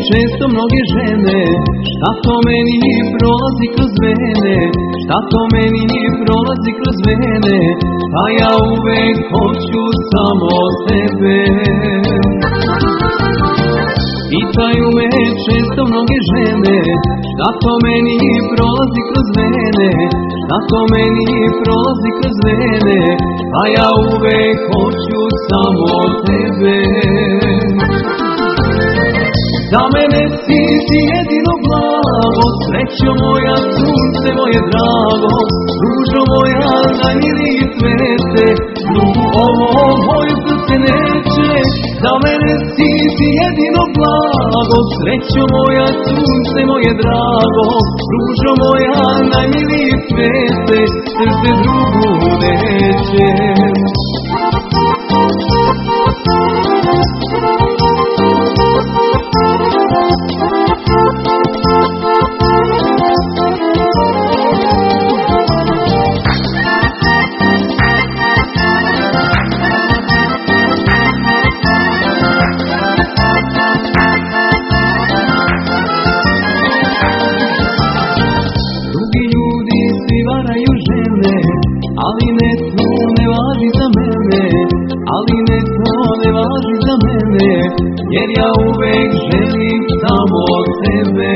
često mnoge žene, šta to meni prolazi kroz vene, šta to meni prolazi kroz vene, a ja uvek hoću samo tebe. Pitaju me često mnoge žene, šta to meni prolazi kroz vene, šta to meni prolazi kroz vene, a ja uvek hoću samo tebe. Za mene si jedino blago, srećo moja, sunce moje drago, ružo moja, najmilije cvete, ovo moje srce neće. Za mene si jedino blago, srećo moja, sunce moje drago, ružo moja, najmilije cvete, srce drugu neće. Ali ne to ne važi za mene, ali ne to ne važi za mene, jer ja uvek želim samo tebe.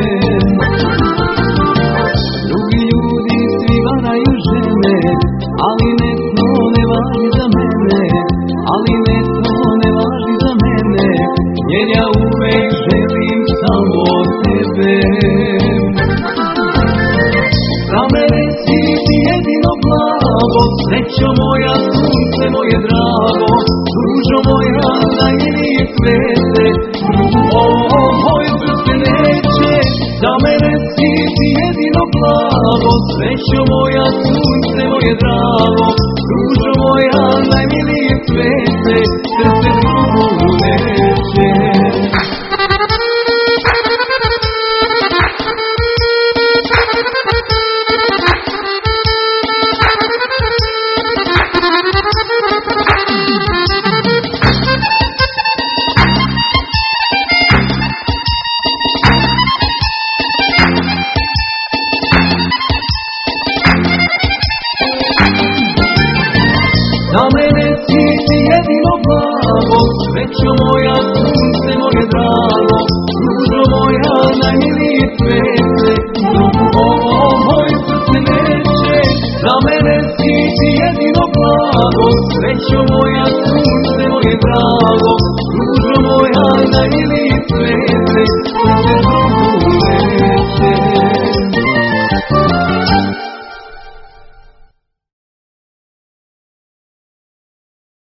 Drugi ljudi svi varaju žene, ali ne to ne važi za mene, ali ne to ne važi za mene, jer ja uvek želim samo tebe. Za mene si jedino blago, srećo moja, sunce moje drago, ružo moja, najmilije cvete, ovo moje srce neće. Za mene si jedino blago, srećo moja, sunce moje drago, ružo moja, najmilije cvete, srce drugu neće. Za mene si jedino blago, srećo moja, sunce moje drago, ružo moja, najmilije cvete, ovo moje srce neće. Za mene si jedino blago, srećo moja, sunce moje drago,